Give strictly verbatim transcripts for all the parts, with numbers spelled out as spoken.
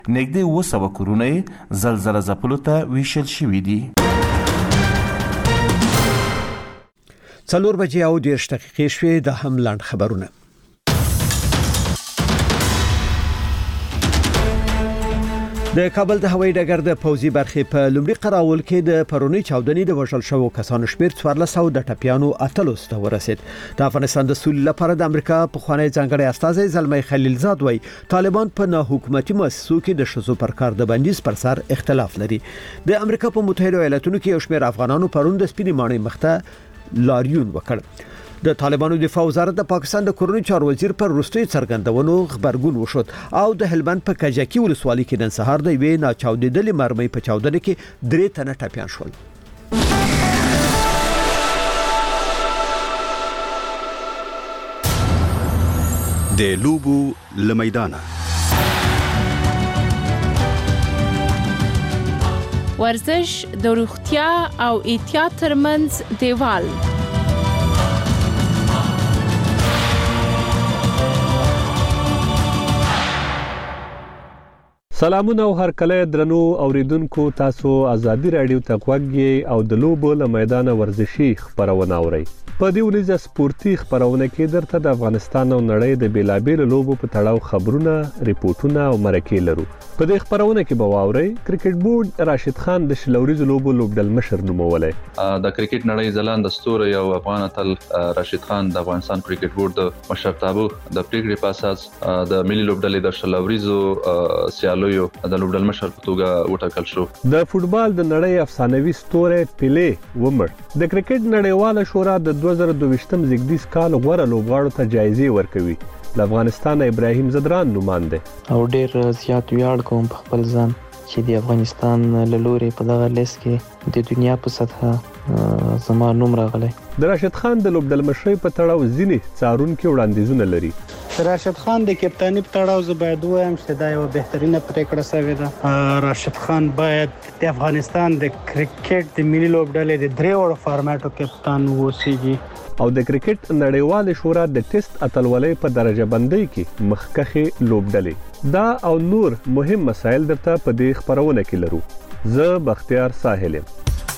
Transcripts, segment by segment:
نږدې اوه سوه کورونه یې زلزله ځپلو ته ویشل شوي دي. څلور بجې او دېرش دقیقې شوې. د هم لنډ خبرونه. د کابل د هوایي ډګر د پوځي برخې په لومړي قراول کې د پرونی چاودنې د وژل شوو کسانو شمېر څوارلس سوه د ټپیانو اتلس ته ورسید. د افغانستان د سولې لپاره د امریکا پخوانی ځانګړی استازی زلمی خلیلزاد وایي طالبان په ناحکومتي مؤسسو کې د ښځو پر کار د بندیز پر سر اختلاف لري. د امریکا په متحده ایالاتونو کې یو شمېر افغانانو پرون د سپینې ماڼۍ مخته لاریون وکړ. د طالبانو دفاع وزارت د پاکستان د کورنۍ چارو وزیر پر وروستي څرګندونو خبرګون وشود او د هلمند په کجکی ولسوالۍ کې نن سهار د یوې ناچاودېدلې مرمۍ په چاودنه کې درې تنه ټپیان شول. د لوبو لمیدانه ورزش د روغتیا او احتیاط ترمنځ دیوال. سلامونه او هر کله درنو اوریدونکو، تاسو ازادي رادیو ته غوږی او د لوبو له میدان ورزشي خبرونه اورئ. په دې ورځ سپورتي خبرونه کې درته د افغانستان او نړۍ د بیلابېلو لوبو په تړاو خبرونه، ریپورتونه او مرکې لرو. په دې خبرونه کې به واورئ کرکټ بورډ راشد خان د شلوريز لوبو لوبډل مشر نومولای. د کرکټ نړۍ ځلانده ستوری او افغان اتل راشد خان د افغانستان کرکټ بورډ د مشرتابه د پریکړې په اساس د ملي لوبډلې د شلوريزو سیالو د لوبډل مشر په توګه وټاکل شو. د فوتبال د نړۍ افسانوي ستوری پیلې ومر. د کرکټ نړیواله شورا د دوه زره دوه زیږدیز کال غوره لوبغاړو ته جایزې ورکوي. د افغانستان ابراهیم زدران نومانده او ډیر زیات ویاړ کوم په خپل ځان چې د افغانستان له لوري په دغه لیست کې د دنیا په سطحه زما نوم راغلی. د راشد خان د لوبډل مشرۍ په تړاو ځینې څارونکي وړاندیزونه لري. راشد خان د کپتانی په تړاو زه باید وایم چې دا یو بهترینه پریکړه شوې ده. راشد خان باید د افغانستان د کرکټ د ملي لوبډلې د درې وړو فارمټو کپتان ووسیږي. او د کرکټ نړیواله شورا د ټیسټ اتلولۍ په درجه بندۍ کې مخکخه لوبډلې. دا او نور مهم مسایل درته په دې خبرونه کې لرو. زه بختیار ساحل یم.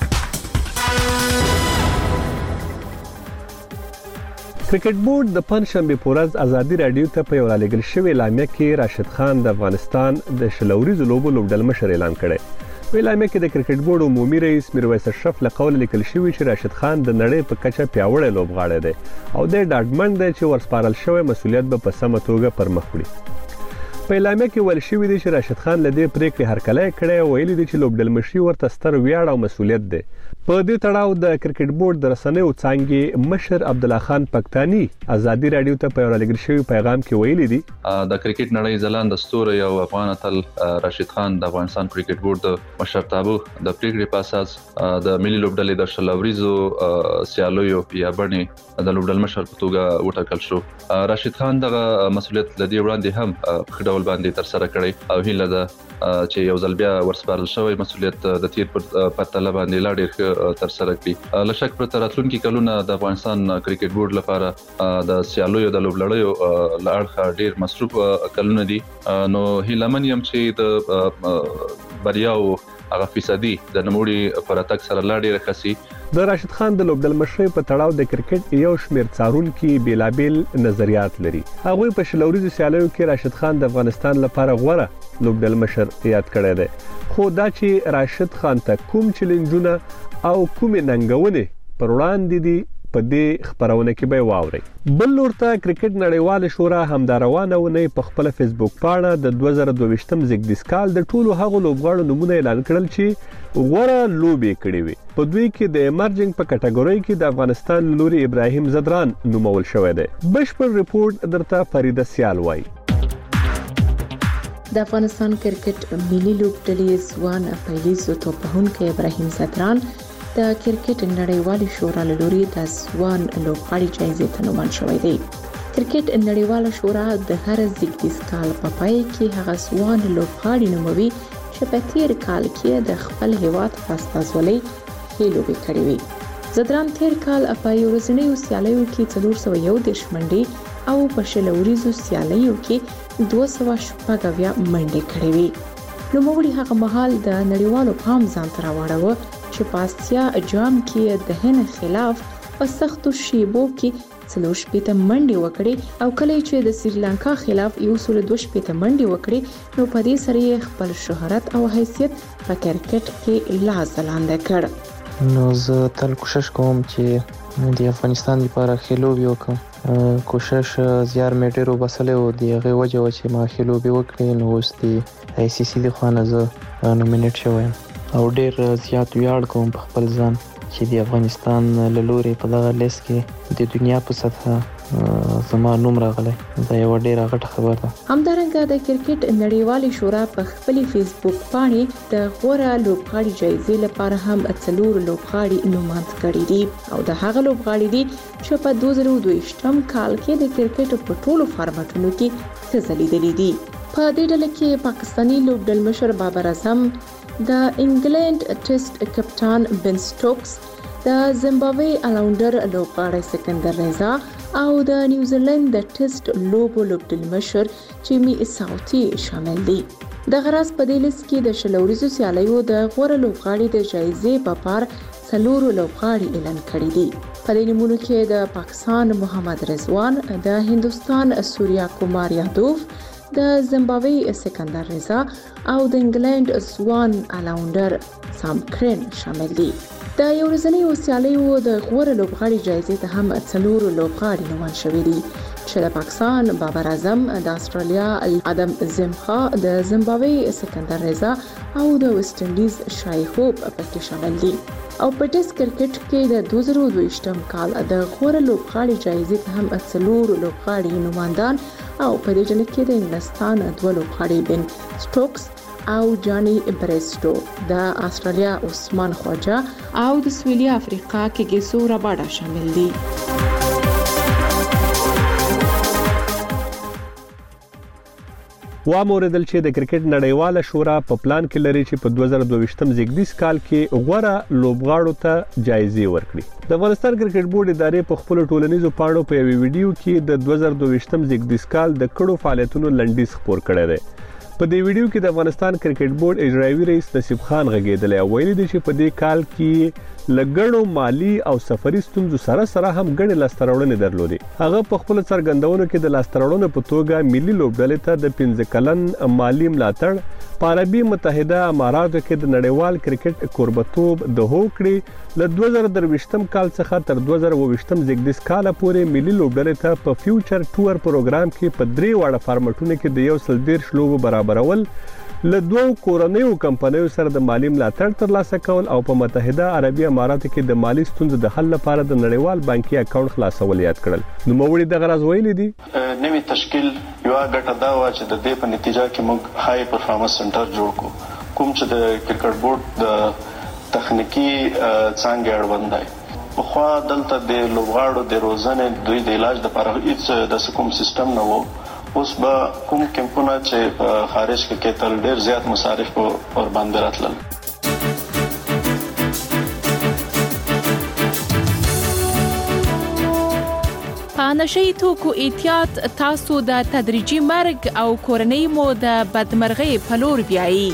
کرکټ بورډ د پنځشنبه په ورځ ازادي رادیو ته په یو رالیږل شوی اعلامیه کې راشد خان د افغانستان د شلوريز لوبو لوبډل مشر اعلان کړی. په اعلامیه کې د کرکټ بورډ عمومي رئیس میرویس اشرف له قوله لیکل شوی چې راشد خان د نړۍ په کچه پیاوړی لوبغاړی دی او د ډاډمن دی چې ورسپارل شوی مسولیت به په سمه توګه پرمخ وړي. په اعلامیه کې ویل شوی دی چې راشد خان له دې پریکړې هرکلی کړی او ویلي دی چې لوبډل مشري ورته ستر ویاړ او مسولیت دی. په دې تړاو د کرکټ بورډ د رسنیو څانګې مشر عبدالله خان پکتانی ازادي رادیو ته په رالیږل شوی پیغام کې ویلي دي د کرکټ نړۍ ځلانده ستوری او افغان اتل راشد خان د افغانستان کرکټ بورډ د مشرتابه د پریکړې په اساس د ملي لوبډلې د شلوريزو سیالیو یا بڼې د لوبډل مشر په توګه وټاکل شو. راشد خان دغه مسولیت لدی وړاندې هم په ډول باندې تر سره کړی او هیله ده چې یو ځل بیا ورسپارل شوی مسولیت د تیر پر پرتله باندې لا ډیر تر سره کړي. لشک پر راتلونکي کلونه د افغانستان کرکټ بورډ لپاره د سیالیو د لوبلړیو لړخه ډیر مصروف کلونه دي. نو هیلمن یم چې د بریاو هغه فیصدي د نموړي پر اتک سره لا ډیر خسي. د راشد خان د لوبډل مشرۍ په تړاو د کرکټ یو شمېر څارونکي بیلابیل نظریات لري. هغوی په شلوريزو سیالیو کې راشد خان د افغانستان لپاره غوره لوبډل مشر یاد کړی دی. خو دا چې راشد خان ته کوم چیلنجونه او کومې ننګونې پر وړاندې دي په دې خبرونه کې به واورئ. بل لور ته کرکټ نړیواله شورا همداروانه ونی په خپل فیسبوک پاڼه د دوه زره دوه زیږدیز کال د ټولو هغو لوبغاړو نمونه اعلان کړل چې غوره لوبې کړې وي. په دوی کې د ایمرجنګ په کټګورۍ کې د افغانستان لوري ابراهیم زدران نومول شوی دی. بشپړ ریپورت درته فریده سیال وایي. د افغانستان کرکټ ملي لوبډلې ځوان پیلیزو توپهونکی ابراهیم زدران د کرکټ نړیوالې شورا له لوري د ځوان لوبغاړي جایزې ته نومول شوی دی. کرکټ نړیواله شورا د هر زیږدیز کال په پای کې هغه ځوان لوبغاړي نوموي چې په تیر کال کې د خپل هیواد په استازولۍ ښې لوبې کړې وي. زدران تیر کال په یو ورځنیو سیالیو کې څلور سوه یو دېرش منډې او په شلوريزو سیالیو کې دوه سوه شپږ اویا منډې کړې وي. نوموړي هغه مهال د نړیوالو پام ځان ته راوړاوه چې په آسیا جام کې د هند خلاف په سختو شیبو کې څلور شپېته منډې وکړې او کله چې د سریلانکا خلاف یو سل دوه شپېته منډې وکړې نو په دې سره یې خپل شهرت او حیثیت په کرکټ کې لا ځلانده کړ. نو زه تل کوشش کوم چې د افغانستان لپاره خلوبې وکړم. کوشش زیار مې ډېر وباسلی و د هغې وجه وه چې ما خلوبې وکړې نو اوس د آی سی سی د خوا نه زه نومینیټ شوی یم او ډېر زیات ویاړ کوم په خپل ځان چې د افغانستان له لورې په دغه لیست کې د دنیا په سطحه زما نوم راغلی. دا یو ډېره غټه خبره ده. همدارنګه د کرکټ نړیوالې شورا په خپلې فیسبوک باندې د غوره لوبغاړي جایزې لپاره هم څلور لوبغاړي نوماند کړي دي او د هغه لوبغاړي دي چې په دوه زره دوه کال کې د کرکټ په ټولو فارمټونو کې څه ځلیدلي دي. په دې ډله کې پاکستاني لوبډلمشر بابر اعظم، د انګلند ټیسټ کپتان بن سټوکس، د زیمبابوې الاونډر لوبغاړی سکندر رضا او د نیوزیلند د ټیسټ لوبو لوبډلمشر جیمی ساوتي شامل دي. د غراس په دې لیست کې د شلوريزو سیالیو د غوره لوبغاړي د جایزې په پار څلور لوبغاړي اعلان کړي دي. په دې نمونه کې د پاکستان محمد رضوان، د هندوستان سوریا کومار یادوف، د زیمبابوې سکندر رضا او د انګلند ځوان الاونډر سام کرن شامل دي. د یو ورځنیو سیالیو د غوره لوبغاړي جایزې ته هم څلور لوبغاړي نوماند شوي دي چې د پاکستان بابر اعظم، د استرالیا ادم زمخا، د زیمبابوې سکندر رضا او د ویسټ انډیز شای هوپ پکې شامل دي. او په ټیسټ کرکټ کې د دوه زره دوه کال د غوره لوبغاړي جایزې ته هم څلور لوبغاړي نوماندان او په دې ډله کې د انګلستان دوه لوبغاړي بن سټوکس او جانی بریسټو، د استرالیا عثمان خواجه او د سویلي افریقا کې ګیسو راباډا شامل دي. وا موردل چې د کرکټ نړیواله شورا په پلان کې لري چې په دوه زره دوه زیږدیز کال کې غوره لوبغاړو ته جایزې ورکړي. د افغانستان کرکټ بورډ ادارې په خپل ټولنیزو پاڼو په یوه ویډیو کې د دوه زره دوه زیږدیز کال د کړو فعالیتونو لنډیز خپور کړی دی. په دې ویډیو کې د افغانستان کرکټ بورډ اجرایوي رئیس نصیب خان غږیدلی او ویلي دی چې په دې کال کې لګړو مالی او سفري ستونزو سره سره هم ګڼې لاسته راوړنې درلودې. هغه په خپل څرګندونو کې د لاسته راوړنو په توګه ملي لوبډلې ته د پنځه کلن مالی ملاتړ، په عربي متحده اماراتو کې د نړیوال کرکټ کوربتوب د هوکړې له دوه زره درویشتم کال څخه تر دوه زره اوویشتم زیږدیز کال پورې ملي لوبډلې ته په فیوچر ټور پروګرام کې په درې واړه فارمټونو کې د یو سل دېرش لوبو برابرول، له دوه کورنیو کمپنیو سره د مالی ملاتړ ترلاسه کول او په متحده عربي اماراتو کې د مالی ستونزو د حل لپاره د نړیوال بانکي اکاونټ خلاصول یاد کړل. نوموړي دغه راز ویلي دي نوې تشکیل یو غټه دا و چې د دې په نتیجه کې موږ هاي پرفارمنس سنټر جوړ کړو، کوم چې د کرکټ بورډ د تخنیکی څنګه اړوند دی. په خوا دلته د لوبغاړو د روزنې دوی د علاج لپاره هیڅ د کوم سیستم نه وو. اوس به کوم کمپونه چې په خارج کې کېدل ډېر زیات مصارف پر باندې راتلل. په نشي توکو احتیاط تاسو د تدریجي مرګ او کورنۍ مو د بدمرغۍ په لور بیایي.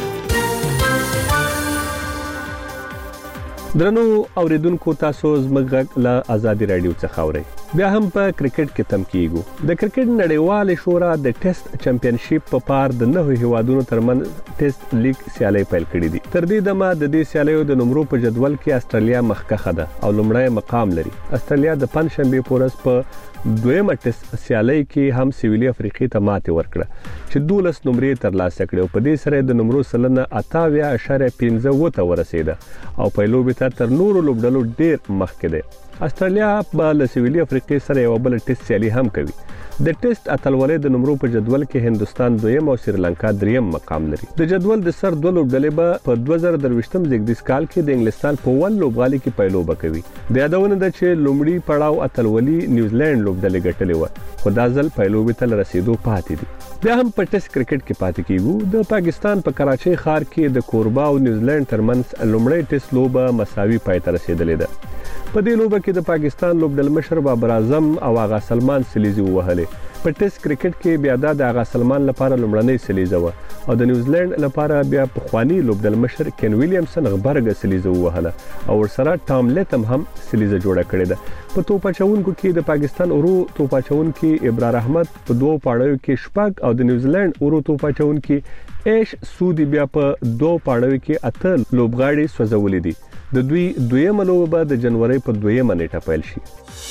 درنو اوریدونکو، تاسو زموږ له آزادي رادیو څخه اورئ. بیا هم په کرکټ کې تم کیږو. د کرکټ نړیواله شورا د ټیسټ چمپیونشپ په پار د نهو هیوادونو ترمنځ ټیسټ لیګ سیالي پیل کړې دي. تر دې دمه د دې سیالیو د نمرو په جدول کې استرالیا مخکښه ده او لومړی مقام لري. استرالیا د پنځشنبه په ورځ په دویمه ټیسټ سیالي کې هم سویلي افریقې ته ماتې ورکړه چې دولس نمرې ترلاسه کړې او په دې سره د نمرو سلنه اتاویا اشاریه پنځه وته ورسېده او په لوبې ته تر نورو لوبډلو ډېر مخکې ده. استرالیا په سویلي افریقې سره یو بل ټیسټ سیالي هم کوي. د ټیسټ اتلولۍ د نمرو په جدول کې هندوستان دویم او سریلانکا دریم مقام لري. د جدول د سر دوه لوبډلې به په دوه زره درویشتم زیږدیز کال کې د انګلستان په ول لوبغالي کې پیلوبه کوي. د یادونه ده چې لومړی پړاو اتلولي نیوزیلند لوبډلې ګټلې و، خو دا ځل پیلوبې ته رسیدو پاتې دي. بیا هم په ټیسټ کرکټ کې پاتې کیږو. د پاکستان په کراچۍ ښار کې د کوربا او نیوزیلند ترمنځ لومړی ټیسټ لوبه مساوي پای ته رسیدلې ده. په دې لوبه کې د پاکستان لوبډلمشر بابر اعظم او آغا سلمان سلیزي ووهلې په ټیسټ کرکټ کې بیا د آغا سلمان لپاره لومړنۍ سلیزه و او د نیوزیلند لپاره بیا پخوانی لوبډل مشر کین ویلیامسن غبرګه سلیزه وهله او ورسره ټام لیتم هم سلیزه جوړه کړې ده. په توپ اچونکو کې د پاکستان اورو توپ اچونکي ابرار احمد په دوه پاړیو کې شپږ او د نیوزیلند اورو توپ اچونکي ایش سودی بیا په دوه پاړیو کې اته لوبغاړي سوځولې دي. د دوی دویمه لوبه د جنوري په دویمه نیټه پیل شي.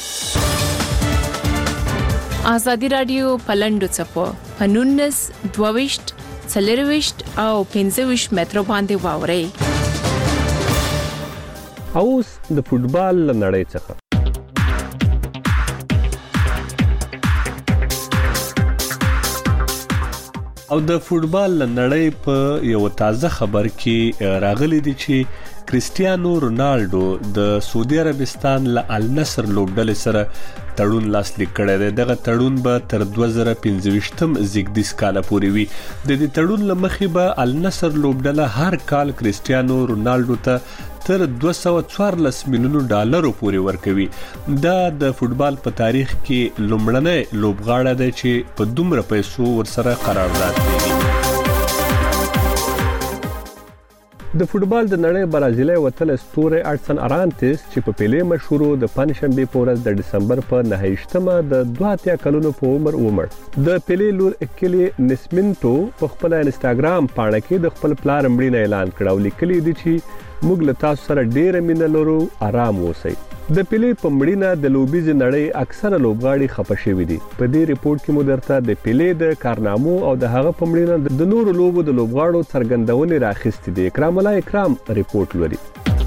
ازادي رادیو پلندو چپو پنونس دوويشت څلرويشت او پنځويشت مترو باندې واوري. اوس د فوتبال لنړۍ څخه او د فوتبال لنړۍ په یو تازه خبر کې راغلي دي چې کريستيانو رونالدو د سعودي عربستان له النصر لوبډلې سره تړون لاسلیک کړی دی. دغه تړون به تر دوه زره پنځه ویشتم زیږدیز کال پورې وي. د دې تړون له مخې به النصر لوبډله هر کال کريستيانو رونالدو ته تر دوه سوه څوارلس میلیونو ډالرو پورې ورکوي. دا د فوتبال په تاریخ کې لومړنی لوبغاړی دی چې په دومره پیسو ورسره قرارداد لري. د فوتبال د نړۍ برازیلي وتل ستوري اډسن ارانټس چې په پیلې مشهورو د پنځشنبه په ورځ د دسمبر په نهه ویشتمه د دوه اتیا کلونو په عمر ومړ. د پیلې لور اکلی نسمنټو په خپل انستګرام پاڼه کې د خپل پلار مړینه اعلان کړ او لیکلي دي چې موږ له تاسو سره ډېر مینه لرو، آرام اوسئ. د پیلې په مړینه د لوبیز نړۍ اکثره لوبغاړي خپه شوي دي. په دې ریپورت کې مو درته د پیلې د کارنامو او د هغه په مړینه د نورو لوبو د لوبغاړو څرګندونې راخستې دي. اکرام الله اکرام ریپورت لري.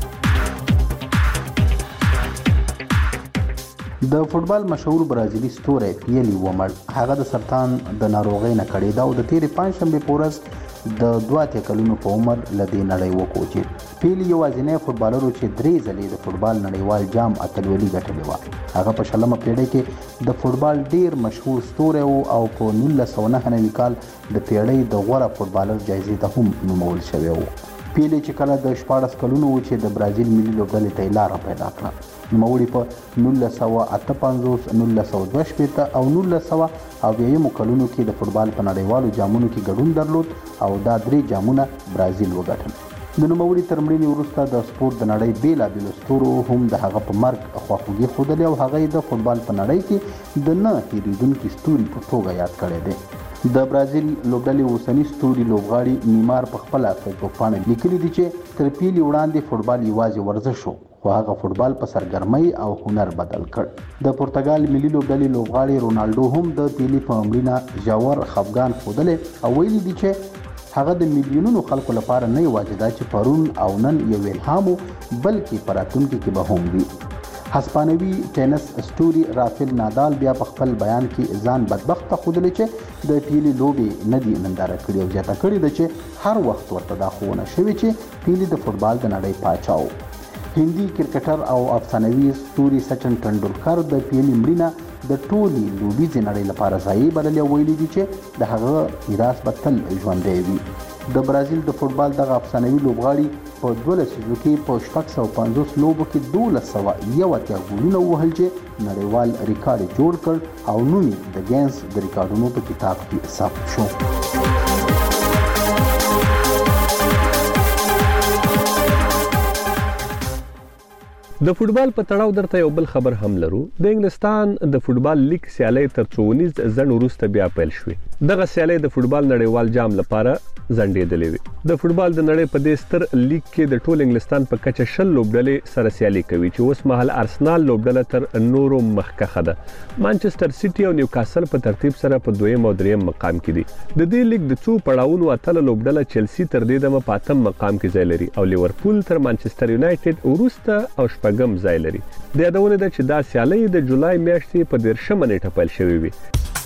د فوتبال مشهور برازیلي ستوری پیلی ومړ. هغه د سرطان د ناروغۍ نه کړېده او د تیرې پنځشنبې په ورځ د دوه اتیا کلونو په عمر له دې نړۍ وکوچېد. پیلی یوازینی فوتبالر و چې درې ځلې د فوتبال نړیوال جام اتلولي ګټلې وه. هغه په شلمه پیړۍ کې د فوتبال ډیر مشهور ستوری و او په نولس سوه نهه نوي کال د پیړۍ د غوره فوتبالر جایزې ته هم نومول شوی و. پیلی چې کله د شپاړس کلونو و چې د برازیل ملي لوبډلې ته یې لاره پیدا کړه. نوموړي په نولس سوه اته پنځوس، نولس سوه دوه شپېته او نولس سوه اویایمو کلونو کې د فوتبال په نړیوالو جامونو کې ګډون درلود او دا درې جامونه برازیل وګټل. د نوموړي تر مړینې وروسته د سپورت د نړۍ بیلابیلو ستورو هم د هغه په مرګ خواخوږي ښودلې او هغه یې د فوتبال په نړۍ کې د نه هېرېدونکي ستوري په توګه یاد کړی دی. د برازیل لوبډلې اوسني ستوري لوبغاړي نیمار په خپله فیسبوک پاڼه لیکلي دي چې تر پیلي وړاندې فوتبال یوازې ورزش و خو هغه فوتبال په سرګرمۍ او هنر بدل کړ. د پرتګال ملي لوبډلې لوبغاړي رونالډو هم د پیلي په مړینه ژور خفګان ښودلی او ویلي دي چې هغه د میلیونونو خلکو لپاره نه یوازې دا چې پرون او نن یو الهام و بلکې په راتلونکي کې به هم وي. هسپانوي ټینس ستوري رافیل نادال بیا په خپل بیان کې ځان بدبخته ښودلی چې د پیلي لوبې نه دي ننداره کړې او زیاته کړې ده چې هر وخت ورته دا ښوونه شوې چې پیلي د فوتبال د نړۍ پاچا و. هندي کرکټر او افسانوي ستوري سچن ټنډولکر د پیلي مړینه د ټولې لوبیزې نړۍ لپاره ضایع بللې او ویلي دي چې د هغه میراث به تل ژوندی وي. د برازیل د فوتبال دغه افسانوي لوبغاړي په دوه لسیزو کې په شپږ سوه پنځوس لوبو کې دولس سوه یو اتیا ګولونه ووهل چې نړیوال ریکارډ یې جوړ کړ او نوم یې د ګینس د ریکارډونو په کتاب کې ثبت شو. د فوتبال په تړاو درته یو بل خبر هم لرو. د انګلستان د فوتبال لیګ سیالۍ تر څو ونیز ځنډ وروسته بیا پیل شوې. دغه سیالۍ د فوتبال نړیوال جام لپاره ځنډېدلې وي. د فوتبال د نړۍ په دې ستر لیګ کې د ټول انګلستان په کچه شل لوبډلې سره سیالي کوي چې اوس مهال ارسنال لوبډله تر نورو مخکښه ده. مانچستر سیټي او نیوکاسل په ترتیب سره په دویم او دریم مقام کې دي. د دې لیګ د څو پړاوونو اتله لوبډله چلسي تر دې دمه په اتم مقام کې ځای لري او لیورپول تر مانچستر یونایټډ وروسته او شپږم ځای لري. د یادونه ده چې دا سیالۍ د جولای میاشتې په دېرشمه نیټه پیل شوې وي.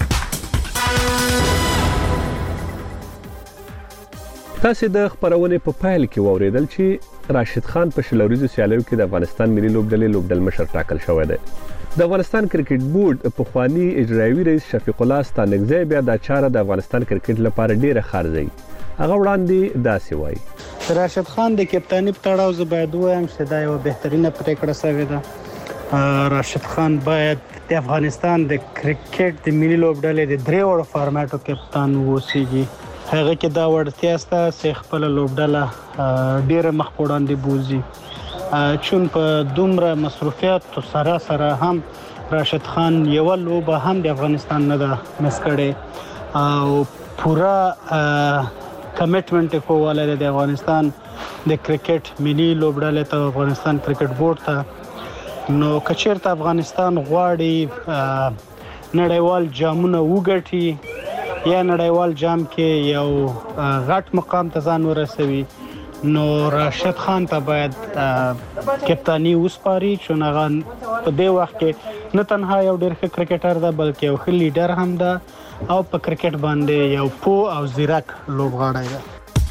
تاسې د خبرونې په پیل کې واوریدل چې راشد خان په شل ورځو سیالیو کې د افغانستان ملي لوبډلې لوبډل مشر ټاکل شوی دی. د افغانستان کرکټ بورډ پخوانی اجرایوي رئیس شفیق الله ستانکزی بیا دا چاره د افغانستان کرکټ لپاره ډیره خارځي. هغه وړاندې داسې وایي: راشد خان د کپتانی په تړاو زه باید ووایم چې دا یو بهترینه پریکړه شوې ده. راشد خان باید د افغانستان د کرکټ د ملي لوبډلې د درې وړو فارمټو کپتان ووسیږي. هغه کې دا وړتیا سته چې خپل لوبډله ډیره مخ په وړاندې بوزي. چون په دومره مصروفیت سره سره هم راشد خان یو لوبه هم د افغانستان نه ده مس کړې او پورا کمټمنټ کوواله د افغانستان د کرکټ ملي لوبډلې ته افغانستان کرکټ بورډ ته. نو کچیرته افغانستان غواړي نړیوال جامونه وګټي یا نړیوال جام کې یو غټ مقام ته ځان ورسوي نو راشد خان ته باید کپتانی وسپاري چې هغه په دې وخت کې نه تنها یو ډېر ښه کرکټر ده بلکې یو ښه لیډر هم ده او په کرکټ باندې یو پوه او ځیرک لوبغاړی ده.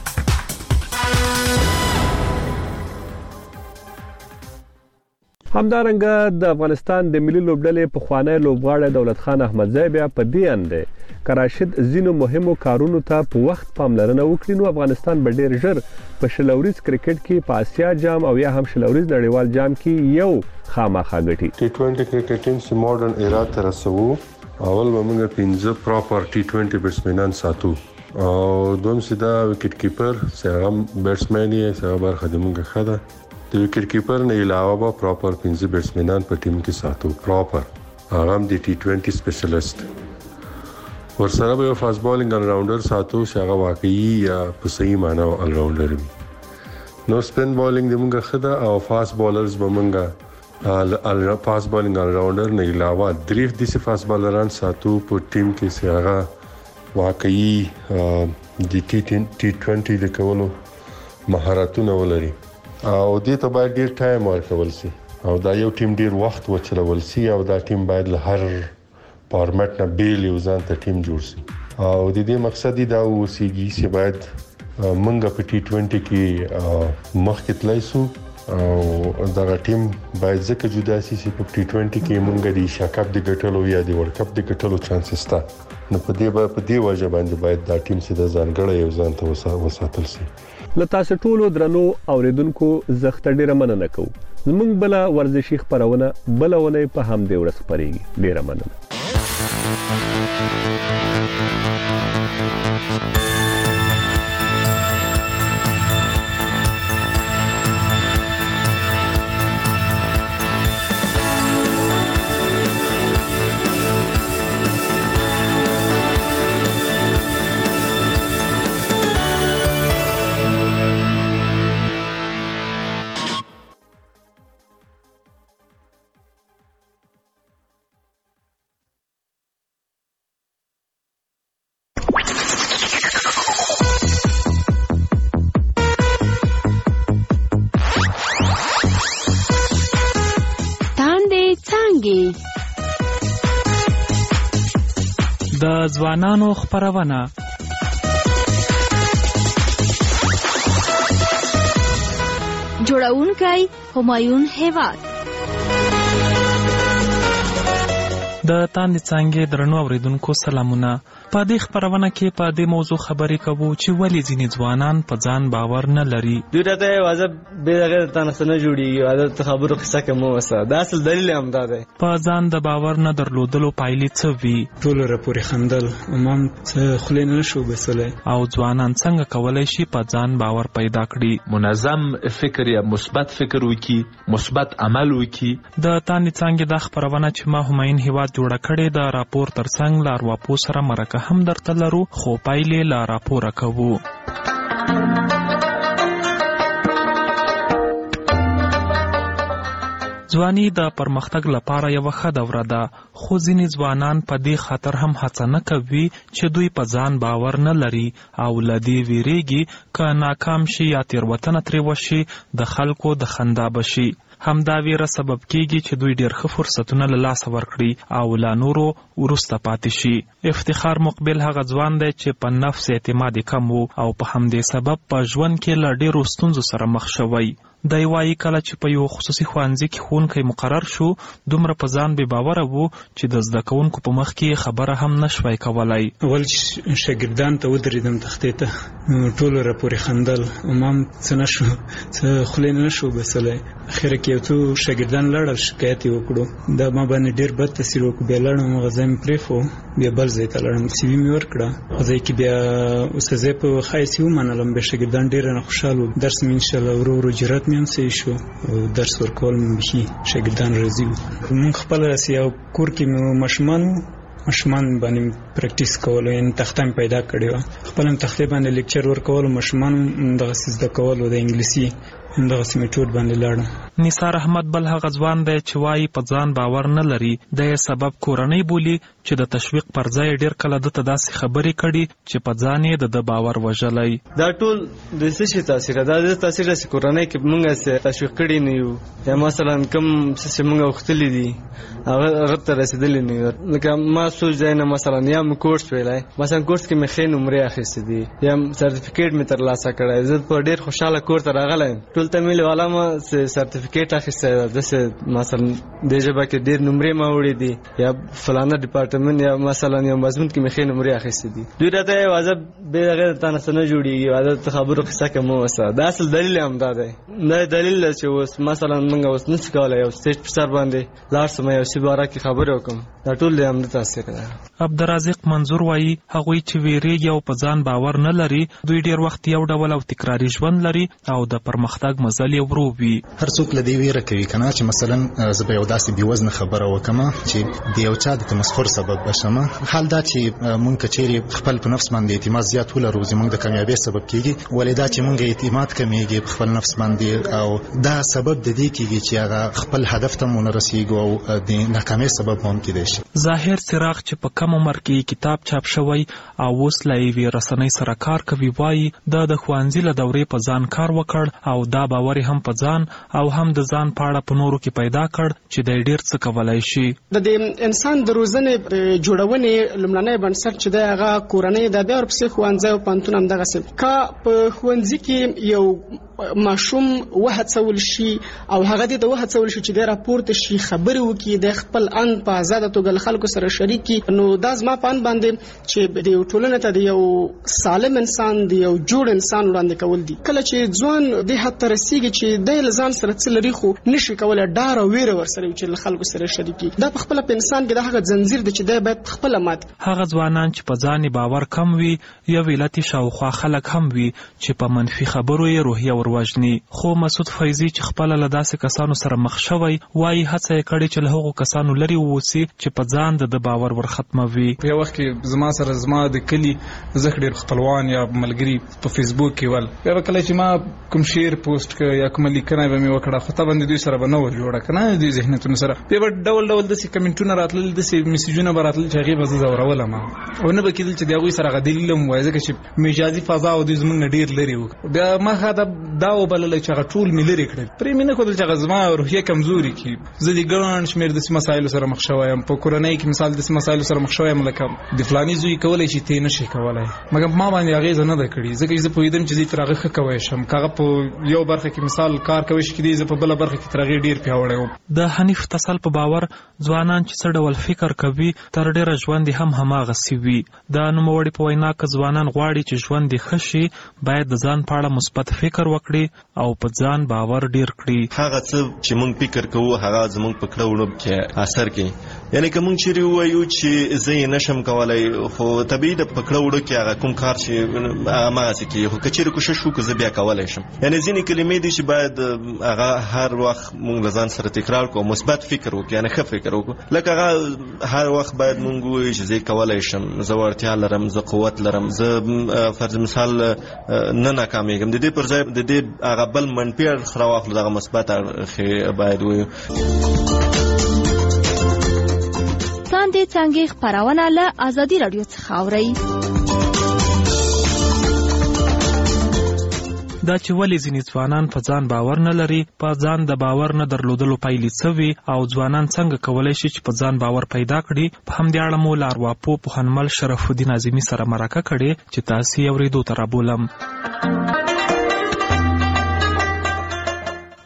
همدارنګه د افغانستان د ملي لوبډلې پخوانی لوبغاړی دولت خان احمدزی بیا په دې اند دی که راشد ځینو مهمو کارونو ته په وخت پاملرنه وکړي نو افغانستان به ډېر ژر په شلوریز کرکټ کې په آسیا جام او یا هم شلوریز نړیوال جام کې یو خامخا ګټي. ټي ټوئنټي کرکټ ټیم سي ماډرن ایرا ته رسوو. اول موږ پنځه پراپر ټي ټوئنټي بیټسمنان ساتو او دوم سیدا وکټ کیپر څنګه بیټسمن یې څنګه برخه د موږ خاله د وکټ کیپر نه علاوه به پراپر پنځه بیټسمنان په ټیم کې ساتو. پراپر هغه د ټي ټوئنټي سپیشلیست ورسره به فاست بالینګ ال راونډر ساتو چې هغه واقعي یا په صحیح معنی ال راونډر وي. نو سپین بالینګ د موږ خدا او فاست بالرز به موږ ال فاست بالینګ ال راونډر نه علاوه درې د فاست بالران ساتو په ټیم کې چې هغه واقعي د ټي ټوئنټي د کولو مهارتونه ولري او دې ته باید ډیر ټایم ورکول شي او دا یو ټیم ډیر وخت وچلول شي او دا ټیم باید له هر فارمټ نه بیل یو ځان ته ټیم جوړ شي او د دې مقصد دا وسیږي چې باید منګه په ټي ټوئنټي کې مخکې تلای شو او دا ټیم باید ځکه جدا شي چې په ټي ټوئنټي کې منګه د ایشیا کپ د ګټلو یا د ورلد کپ د ګټلو چانسز شته. نو په دې په دې وجه باندې باید دا ټیم سي د ځانګړی یو ځان ته وساتل شي. له تاسو ټولو درنو اوریدونکو زخته ډیره مننه کوم. زموږ بل ورزشي خبرونه بلونه په هم دې ورځ خبريږي. ډیره مننه. د ځوانانو خبرونه جوړونکی همایون هیواد د تاندې څنګه درنو اوریدونکو سلامونه. په دې خبرونه کې په دې موضوع خبرې کوو چې ولې ځینې ځوانان په ځان باور نه لري. دوی راته واځه به دغه تاسو نه جوړیږي واځه خبرو قصه کوم وسه دا اصل دلیل هم دا دی. په ځان د باور نه درلودلو پایلې څه وي؟ ټول راپورې خندل امام څه خلین نه شو بسله او ځوانان څنګه کولای شي په ځان باور پیدا کړي؟ منظم فکر یا مثبت فکر وکړي، مثبت عمل وکړي. د تاندې څنګه د خبرونه چې ما همایون هیواد جوړ کړي د راپور ترڅنګ لار واپو سره مرکه هم درته لرو خو پایلې لا راپور کوو. ځواني د پرمختګ لپاره یو ښه دوره ده خو ځینې ځوانان په دې خاطر هم هڅه نه کوي چې دوی په ځان باور نه لري او له دې ویریږي که ناکام شي یا تېروتنه ترې وشي د خلکو د خندا بشي. همدا ویره سبب کیږي چې دوی ډېر ښه فرصتونه له لاسه ورکړي او لا نورو وروسته پاتې شي. افتخار مقبل هغه ځوان دی چې په نفس اعتماد کم وو او په همدې سبب په ژوند کې له ډېرو ستونزو سره مخ شوی. دی وایي کله چې په یو خصوصي ښوونځي کې ښوونکی مقرر شو دومره په ځان بې باوره و چې د زده کوونکو په مخ کې خبره هم نشوای کولی. اول شاګردان ته ودرېدم تختې ته ټولو راپورې خندل ما هم څه نه شو څه خولې نه شو بسلی. اخره کې یو څو شاګردان لاړل شکایت یې وکړو دا ما باندې ډېر بد تاثیر وکړو. بیا لاړم هغه ځای مې پرېښو بیا بل ځای ته لاړم سی وي مې ورکړه هغه ځای کې بیا استاذۍ په ښه حیث یې ومنلم. بیا شاګردان ډېر رانه خوشحال وو. درس مې انشاءالله ورو ورو جرات مې هم صحیح شو او درس ورکول مې بیخي شاګردان راضي وو. مونږ خپله راسې یو کور کې مې ماشومان وو ماشومان باندې پریکټیس کولو یعنې تخته مې پیدا کړې وه خپله مې تختې باندې لیکچر ورکولو ماشومان دغسې زده کولو د انګلیسي همدغسې میټود باندې لاړم. نثار احمد بل هغه ځوان دی چې وایي په ځان باور نه لري. د یې سبب کورنۍ بولي چې د تشویق پر ځای ډېر کله ده ته داسې خبرې کړي چې په ځان یې د ده باور وژلی. دا ټول د څه شي تاثیر ده؟ دا د تاثیر ده چې کورنۍ کې موږ تشویق کړي نه یو یا مثلا کوم څه چې موږ غوښتلي دي هغه هغه ته رسېدلي نه یو. لکه ما سوچ ځای نه مثلا یا مې کورس ویلی مثلا کورس کې مې ښې نمرې اخیستې دي یا سرټیفیکیټ مې ترلاسه کړی زه په ډېر خوشحاله کور ته راغلی یم ټول ته مې والا ما سرټیفیکیټ اخیستی ده داسې مثلا دې ژبه کې ډېر نمرې ما وړي دي یا فلانه ډپارټمنټ یا مثلا یو مضمون کې مې ښې نمرې اخیستې دي. دوی راته یې واضح بې هغې د تا نه څه نه جوړېږي واضح د خبرو قصه کې مه اوسه. دا اصل دلیل هم دا دی دا دلیل ده چې اوس مثلا موږ اوس نشو کولی یو سټیج په سر باندې لاړ شم یو شي باره کې خبرې وکړم دا ټول د همده تاثیر ده. عبدالرازق منظور وایي هغوی چې ویریږي او په ځان باور نه لري دوی ډېر وخت یو ډول او تکراري ژوند لري او د پرمختګ مزل یې ورو وي. هر څوک له دې ویره کوي که نه چې مثلا زه به یو داسې بېوزنه خبره وکړم چې د یو چا د تمسخر سبب بشم. حال دا چې مونږ که چیرې خپل په نفس باندې اعتماد زیات ولرو زموږ د کامیابۍ سبب کېږي ولې دا چې مونږ اعتماد کمیږي په خپل نفس باندې او دا سبب د دې کېږي چې هغه خپل هدف ته مو نه رسېږو او د ناکامۍ سبب هم کېدی شي. ظاهر څراغ چې په کم عمر کې کتاب چاپ شوی او اوس له یوې رسنۍ سره کار کوي وایي دا د ښوونځي له دورې په ځان کار وکړ او دا باور هم په ځان او هم د ځان په اړه په نورو کې پیدا کړ چې دی ډېر څه کولی شي. د دې انسان د روزنې جوړونې لومړنی بنسټ چې دی هغه کورنۍ ده بیا ورپسې ښوونځی او پوهنتون همدغسې که په ښوونځي کې یو ماشوم وهڅول شي او هغه دې ته وهڅول شي چې دی راپورته شي خبرې وکړي د خپل ان په آزاده توګه له خلکو سره شریک کړي نو دا زما په ان باندې چې د یو ټولنې ته د یو سالم انسان د یو جوړ انسان وړاندې کول دي. کله چې ځوان دې حد ته رسېږي چې دی له ځان سره څه لري خو نشي کولی ډار او ویره ورسره وي چې له خلکو سره شریک کړي دا په خپله په انسان کې د هغه ځنځیر دی چې دی باید خپله مات. هغه ځوانان چې په ځان باور کم وي یا علت شاوخوا خلک هم وي چې په منفي خبرو یې روحیه وروژني. خو مسعود فیضي چې خپله له داسې کسانو سره مخ شوی وایي هڅه یې کړې چې له هغو کسانو لرې واوسي چې په ځان د د باور ورختموي. په یو وخت کې زما سره زما د کلي زه ډېر خپلوان یا ملګري په فیسبوک کې ول بیا به کله چې ما کوم شعر پوسټ کړ یا کومه لیکنه به مې وکړه خو طبعا د دوی سره به نه وه جوړه که نه دوی ذهنیتونو سره بیا به ډول ډول داسې کمنټونه راتلل داسې میسیجونه به راتلل چې هغې به زه ځورولم او نه به کېدل چې د هغوی سره هغه دلیل هم ووایي ځکه چې مجازي فضا او دوی زموږ نه ډېر لرې وو. بیا ما ښه دا وبلله چې هغه ټول مې لرې کړل پرې مې نه ښودل چې هغه زما روحیه کمزوري کړي. زه د ګڼ شمېر داسې مسایلو سره مخ شوی یم په کورنۍ کې مثال داسې مسایلو سره مخ شوی یم لکه د فلاني زوی کولی شي ته یې نه شي کولی مګر ما باندې اغېزه نه ده کړې ځکه چې زه پوهېدم چې زه تر هغه ښه کوی شم که هغه په یو برخه کې مثال کار کوی شي کېدی زه په بله برخه کې تر هغې ډېر پیاوړی وم. د حنیف تسل په باور ځوانان چې څه ډول فکر کوي تر ډېره ژوند یې هم هماغسې وي. د نوموړي په وینا که ځوانان غواړي چې ژوند یې ښه شي باید د ځان په اړه مثبت فکر وکړي او په ځان باور ډېر کړي. هغه څه چې موږ فکر کوو هغه زموږ په کړه وړه کې اثر کوي. یعنې که موږ چیرې ووایو چې زه یې نشم کولی خو طبیعي ده په کړه وړه کې هغه کوم کار چې هماغسې کېږي خو که چیرې کوشش وکړو زه بیا کولی شم. یعنې ځینې کلمې دي چې باید هغه هر وخت موږ له ځان سره تکرار کړو مثبت فکر وکړو یعنې ښه فکر وکړو لکه هغه هر وخت باید موږ ووایو چې زه یې کولی شم زه وړتیا لرم زه قوت لرم زه فرض مثال نه ناکامېږم د دې پر ځای د دې هغه بل منفي اړخ راواخلو دغه مثبت اړخ باید ووایو. څاندې څانګې خپرونه له ازادي راډیو څخه اورئ. دا چې ولې ځینې ځوانان په ځان باور نه لري په ځان د باور نه درلودلو پایلې څه وي او ځوانان څنګه کولی شي چې په ځان باور پیدا کړي په همدې اړه مو له ارواپوه پوهنمل شرف الدین اعظمي سره مرکه کړې چې تاسې یې اورېدو ته رابولم.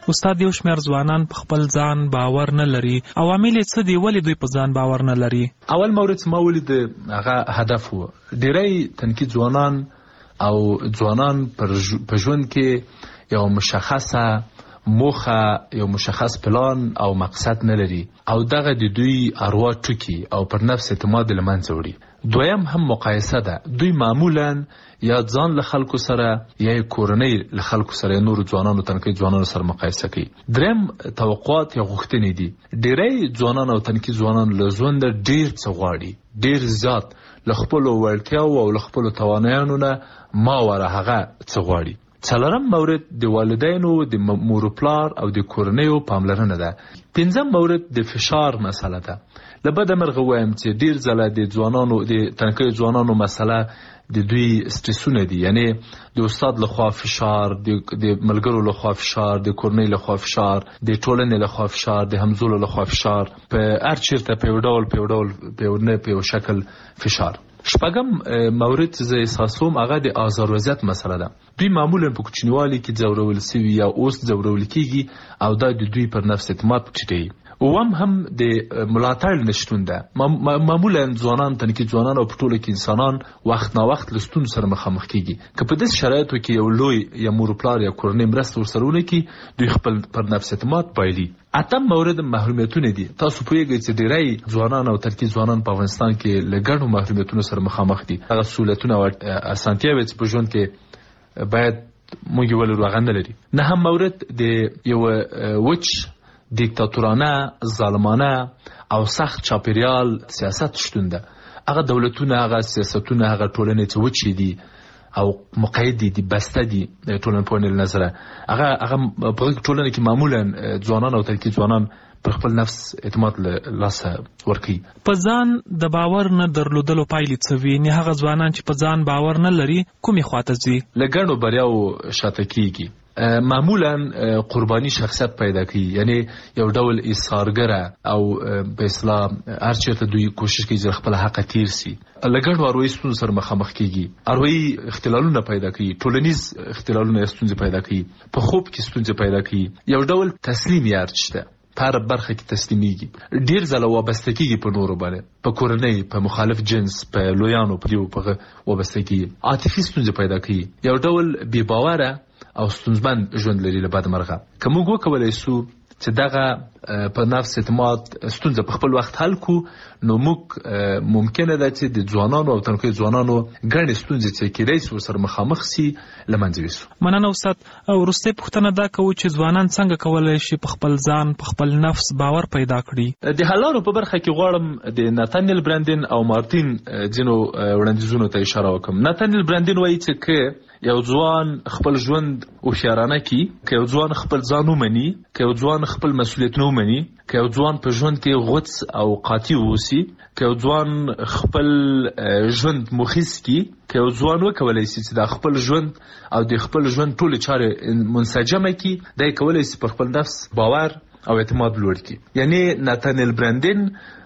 استاد یو شمېر ځوانان په خپل ځان باور نه لري. عوامل یې څه دي ولې دوی په ځان باور نه لري؟ اول مورد ما ولید هغه هدف و. ډېری تنکي ځوانان او ځوانان په ژوند کې یو مشخصه موخه، یو مشخص پلان او مقصد نه لري او دغه د دوی اروا ټوکی او پر نفس اعتماد له منځه وړي. دویم هم مقایسه ده. دوی معمولا یا ځان له خلکو سره یا کورنۍ له خلکو سره یا نور ځوانانو تنکي ځوانانو سره مقایسه کوي. دریم توقعات یا غوښتنې دي. ډېری ځوانان او تنکي ځوانان له ژوند ډېر څه غواړي، ډېر زیات له خپلو وړتیاو او له خپلو توانایانو نه ما وره هغه څه غواړي. څلورم مورد د والدینو، د مور و پلار او د کورنیو پاملرنه ده. پنځم مورد د فشار مسله ده. له بده مرغه وایم چې ډیر ځله د ځوانانو د تنکي ځوانانو مسله د دوی سټریسونه دي، یعنی د استاد لخوا فشار، د ملګرو لخوا فشار، د کورنۍ لخوا فشار، د ټولنې لخوا فشار، د همزولو لخوا فشار، په هر چیرته په یو ډول په یو ډول په یو نه په یو شکل فشار. شپږم مورد چې زه احساسوم هغه د آزار وضعیت مسله ده. دوی معمولا په کوچنیوالي کې ځورول سوي یا اوس ځورول کیږي او دا د دوی پر نفس اعتماد ټیټوي. اوم هم د ملاتړ نشتون ده. معمولا ځوانان تنکي ځوانان او په ټوله کې انسانان وخت نا وخت له ستونزو سره مخامخ کیږي. که په داسې شرایطو کې یو لوی یا مور پلار یا کورنۍ مرسته ورسره ونه کړي، دوی خپل پر نفس اعتماد بایلي. اتم مورد محرومیتونه دي. تاسو پوهیږئ چې ډېری ځوانان او ترکي ځوانان په افغانستان کې له ګڼو محرومیتونو سره مخامخ دي. هغه سهولتونه او اسانتیاوې چې په ژوند کې باید موږ ولرو هغه نه لري. نهم مورد د یو وچ دیکتاتورانه، ظالمانه او سخت چاپیریال سیاست شتون ده. هغه دولتونه، هغه سیاستونه، هغه ټولنې چې وچې دي او مقید دي، بسته دي ټولنپوهنې له نظره، هغه هغه په ټولنه کې معمولا ځوانان او ترکي ځوانان پر خپل نفس اعتماد له لاسه ورکوي. په ځان د باور نه درلودلو پایلې څه وي؟ نه هغه ځوانان چې په ځان باور نه لري کومې خواته ځي؟ له ګڼو بریاو شاته کیږي. معمولا قربانی شخصیت پیدا کوي، یعنی یو ډول ایثارګره او په اصطلاح هر چیرته دوی کوشش کوي چې خپل حق تیر سي. له ګڼو اروایي ستونزو سره مخامخ کیږي. اروایي اختلالونه پیدا کوي، ټولنیز اختلالونه ستونزې پیدا کوي، په خوب کې ستونزې پیدا کوي. یو ډول تسلیم یار شته، په هر برخه کې تسلیمیږي. ډیر ځله وابسته کیږي په نورو باندې، په کورنۍ، په مخالف جنس، په لویانو په دیو په وابسته کیږي. عاطفي ستونزې پیدا کوي. یو ډول بې باوره او ستونزمن ژوند لري. له بده مرغه که موږ وکولای سو چې دغه په نفس اعتماد ستونزه په خپل وخت حل کو، نو موږ ممکنه ده چې د ځوانانو او تنکي ځوانانو ګڼې ستونزې چې کېدای سي ورسره مخامخ سي له منځه یوسو. مننه استاد. وروستۍ پوښتنه دا کوو چې ځوانان څنګه کولی شي په خپل ځان، په خپل نفس باور پیدا کړي؟ د حل لارو په برخه کې غواړم د ناتانیل برانډین او مارتین ځینو وړاندیزونو ته اشاره وکړم. ناتانیل برانډین وایي چې که یو ځوان خپل ژوند هوښیارانه کړي، که یو ځوان خپل ځان ومني، که یو ځوان خپل مسؤلیتونه ومني، که یو ځوان په ژوند کې غوڅ او قاطع واوسي، که یو ځوان خپل ژوند مخیس کړي، که یو ځوان وکولای شي چې د خپل ژوند او د خپل ژوند ټولې چارې منسجمه کړي، دی کولی شي پر خپل نفس باور او اعتماد لوړ کړي. یعنی ناتانیل برانډین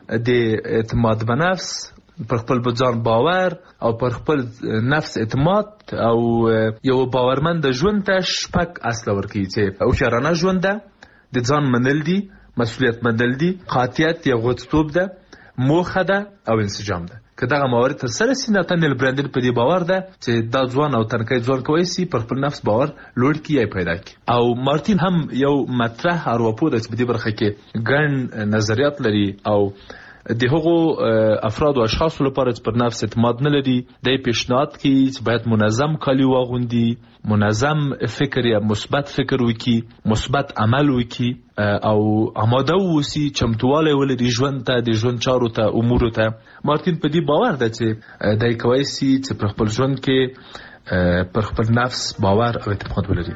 د اعتماد په نفس، پر خپل ځان باور او پر خپل نفس اعتماد او یو باورمند ژوند ته شپږ اصل ورکوي چې هوښیارانه ژوند ده، د ځان منل دي، مسؤلیت منل دي، قاطعیت یا غوڅتوب ده، موخه ده او انسجام ده. که دغه موارد تر سره سي، ناتانیل برانډین په دې باور ده چې دا ځوان او تنکي ځوان کولی سي پر خپل نفس باور لوړ کړي یا پیدا کړي. او مارتین هم یو مطرح ارواپوه ده چې په دې برخه کې ګڼ نظریات لري او د هغو افراد او اشخاصو لپاره چې پر نفس اعتماد نه لري، دی پیشنهاد کوي چې باید منظم کالي واغوندي، منظم فکر یا مثبت فکر وکړي، مثبت عمل وکړي او آماده واوسي، چمتوالی ولري ژوند ته، د ژوند چارو ته، امورو ته. مارتین په دې باور ده چې دی کولی سي چې پر خپل ژوند کې پر خپل نفس باور او اعتماد ولري.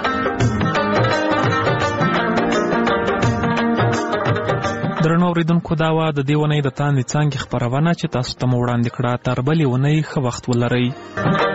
درنو اوریدونکو، دا وه د دې اونۍ د تاندې څانګې خپرونه چې تاسو ته مو وړاندې کړه. تر بلې اونۍ ښه وخت ولرئ.